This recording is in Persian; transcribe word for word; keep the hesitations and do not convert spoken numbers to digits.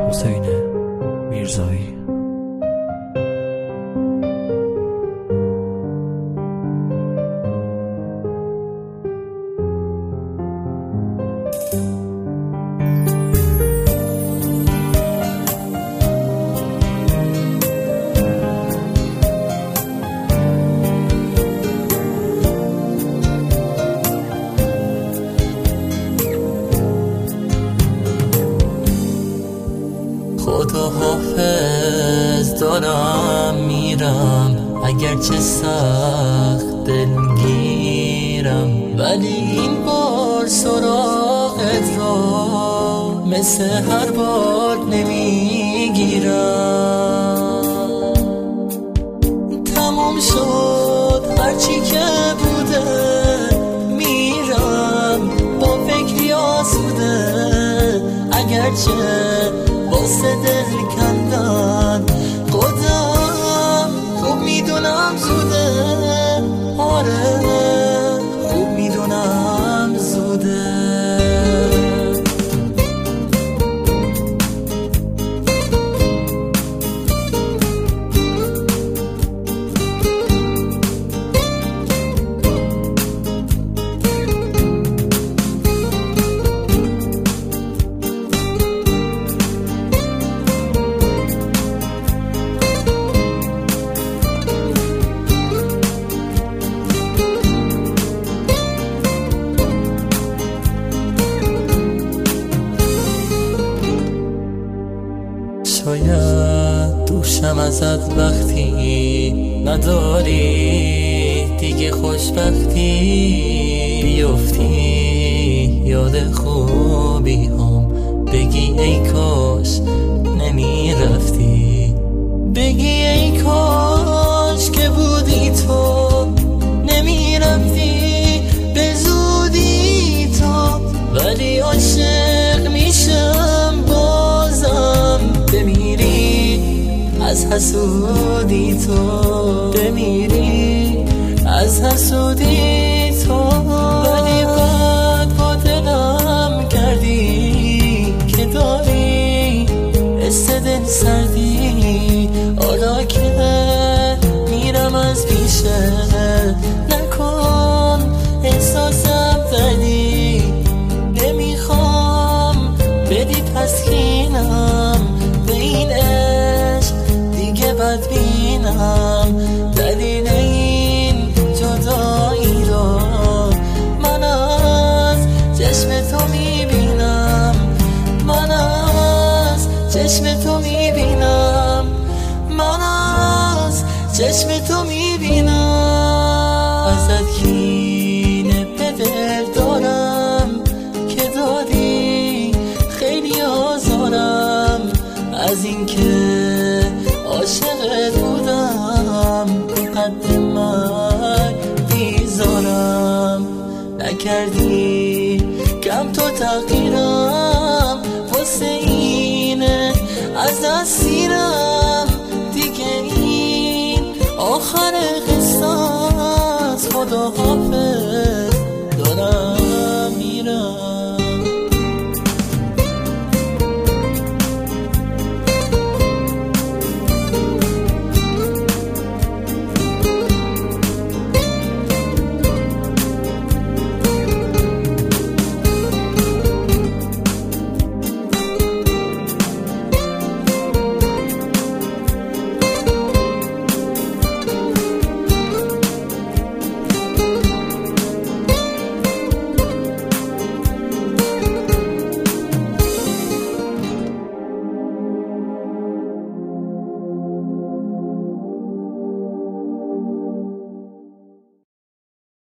حسین میرزایی. خدا حافظ دارم میرم، اگرچه سخت دلگیرم، ولی این بار سراغت را مثل هر بار نمیگیرم. تمام شد هرچی که بوده، میرم با فکری آسوده، اگرچه واسه دل کندن خودم خوب میدونم زوده. آره خوب میدونم زوده. شاید دوشم ازت وقتی نداری دیگه خوشبختی، بیفتی یاد خوبی هم، بگی ای کاش نمی رفتی، بگی ای کاش که بودی تو نمی رفتی به زودی تو. ولی عاشق میشم بازم بمیری از حسودی تو، بمیری از حسودی تو. ولی بعد با دلم کردی که داری حس دل سردی، حالا که میرم از پیشه نکن احساسم دلی، نمیخوام بدی تسکینم به این عشق دیگه بدبینم. دلیل این جدایی رو من از چشم تو میبینم، من از چشم تو میبینم، من از چشم تو میبینم. ازت کینه به دل دارم که دادی خیلی آزارم، از اینکه عاشقت بودم قد من بیزارم. نکردی کم تو تغییرم، واسه اینه از اسیرم دیگه. این آخر قصه است، خدا حافظ.